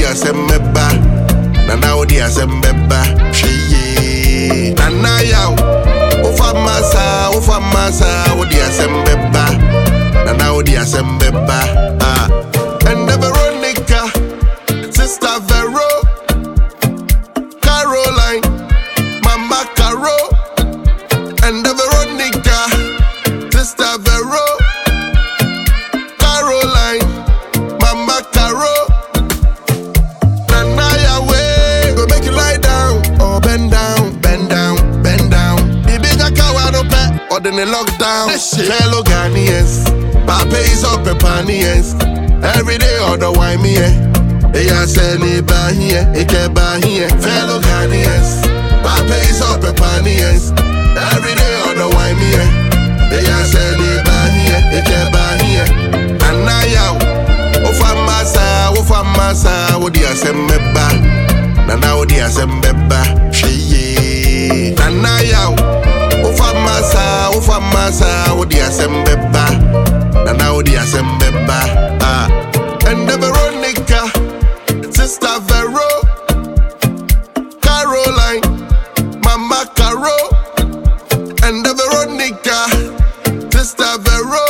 asembeba. Nana odi asembeba. Sheye. Nana yaw. Ufa masa odi asembeba. Nana odi asembeba. And the Veronica, Sister Vero, Caroline, Mama Caro. And the Veronica, Sister Vero, Caroline, Mama Caro. Nana way, go make you lie down or bend down, bend down, bend down. The bigger cow no pet or then they lockdown. Fellow Ghanaians, Papa is up a panians. Every day or the wine me I sell it by here, it can buy here. Fellow Ghanaians, Papa is up a panians. Every day on the wine me I sell it by here, it can buy here. And now yaw, Ufa masa, what the asembeba. Nana what the asembeba. Sheye. And now yaw, Ufa masa, what the asembeba. Nana what the asembeba. And the Veronica, Sister Vero, Caroline, Mama Caro. And the Veronica, Sister Vero,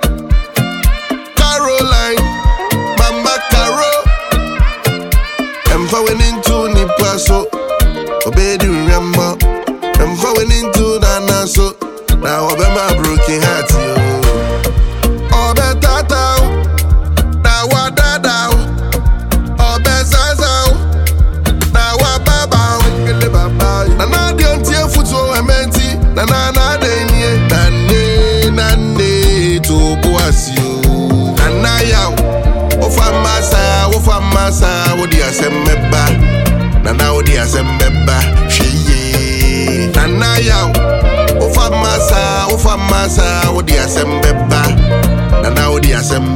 Caroline, Mama Caro. I'm falling into Nipaso, obey the remember. I'm falling into Nana so. Now I'm my broken heart, yo. Oh, better now. Now I dada. Oh, better now. Now I baba. Nana don't tear foot so I'm empty. Nana denye. Nane to boasio. Nana yaw. Ufa masa. Odi asembeba. Nana odi asembeba. Sheye. Nana yaw. Ufa masa. Odi asembeba. Nana odi asembeba.